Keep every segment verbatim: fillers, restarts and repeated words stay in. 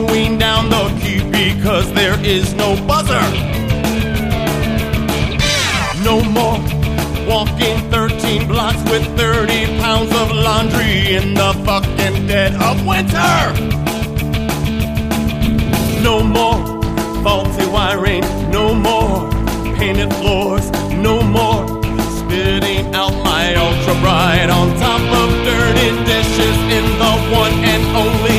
going down the key because there is no buzzer. No more walking thirteen blocks with thirty pounds of laundry in the fucking dead of winter. No more faulty wiring, no more painted floors, no more spitting out my ultra bright on top of dirty dishes in the one and only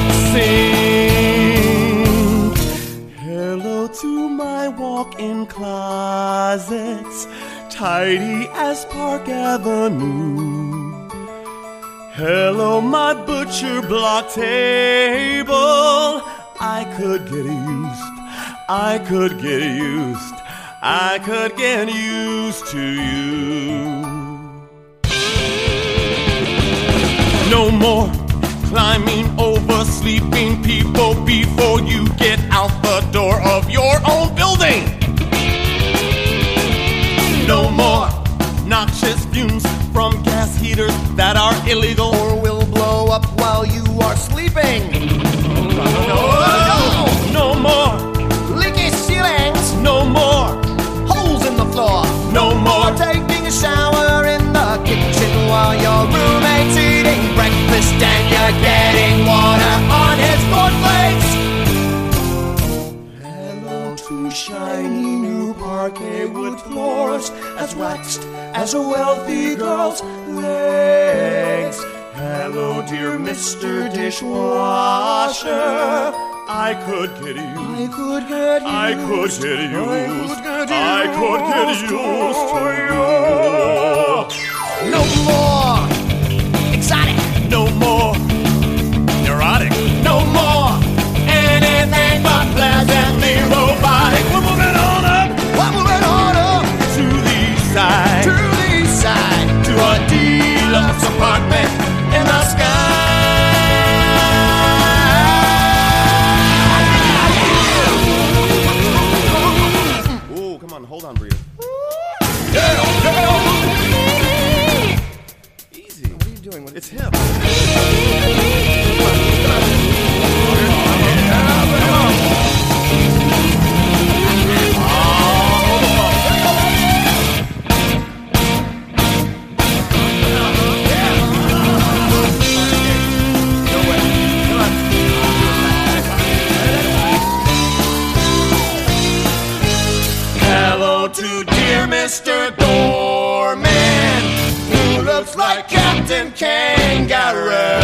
sink. Hello to my walk-in closets, tidy as Park Avenue. Hello, my butcher block table. I could get used, I could get used, I could get used to you. No more climbing over sleeping people before you get out the door of your own building. No more noxious fumes from gas heaters that are illegal or will blow up while you are sleeping. No, no, no more leaky ceilings. No more holes in the floor. No more taking a shower in the kitchen while your roommate's eating breakfast and you're getting water on his cornflakes. Hello to shiny new parquet wood floors, as waxed as a wealthy girl's legs. Hello, dear Mister Dishwasher. I could get used. I could get used. I could get used. I could get used to you. No more exotic. No more neurotic. No more anything but pleasantly robotic. We're moving on up. We're moving on up to the east side. To the east side. To a deluxe apartment in the sky. Hold on, breathe. Yeah, yeah. Easy. What are you doing? What it's hip. To dear Mister Doorman, who looks like Captain Kangaroo.